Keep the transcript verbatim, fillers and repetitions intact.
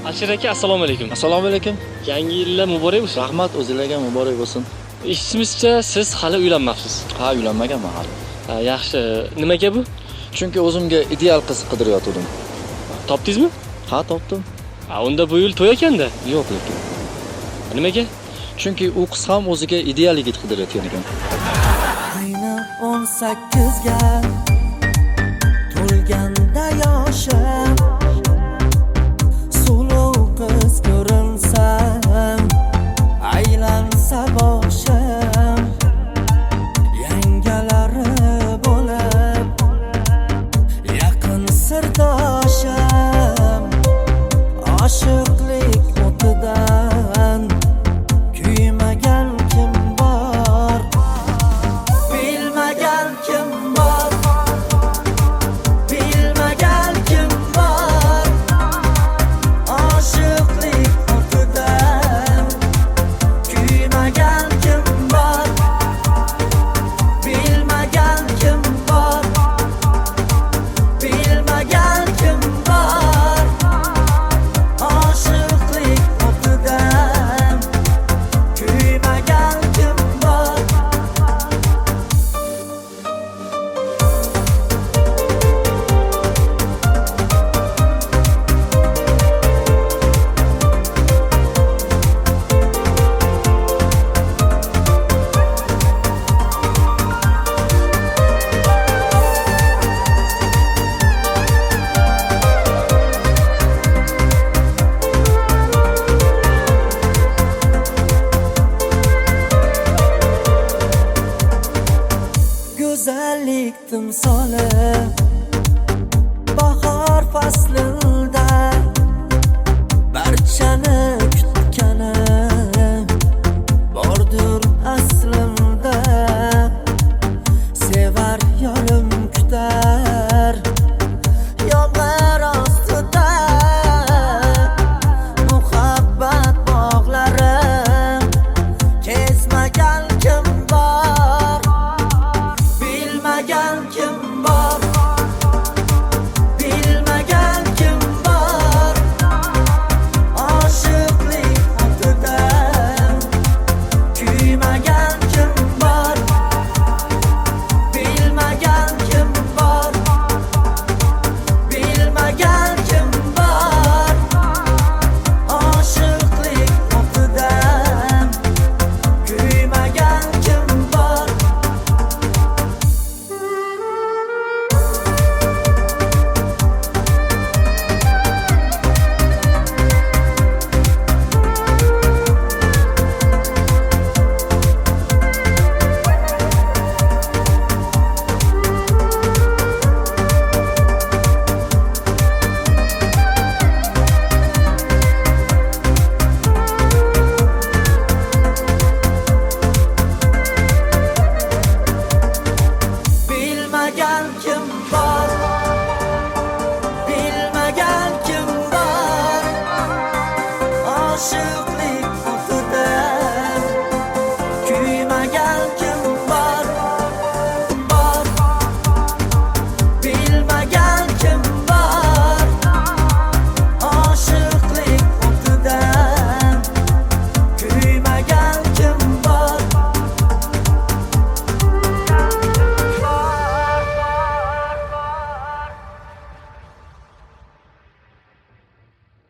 Ashir aka, assalomu alaykum. Assalomu alaykum. Yangi yillar muborak bo'lsin. Rahmat, o'zingizga muborak bo'lsin. Eshitishimizcha, siz hali uylanmabsiz. Ha, uylanmaganman hali. Ha, yaxshi. Nimaga bu? Chunki o'zimga ideal qiz qidirayotgandim. Topdingizmi? Ha, topdim. Ha, unda bu yil to'y ekanda. Yo'q lekin. Nimaga? Chunki u qiz ham o'ziga ideal yigit qidirayotgan ekan. Ayni o'n sakkizga to'lganda yoshim, suluv qiz ko'rinsam, aylansa boshim, yangalari bo'lib yaqin sirdoshim, oshiq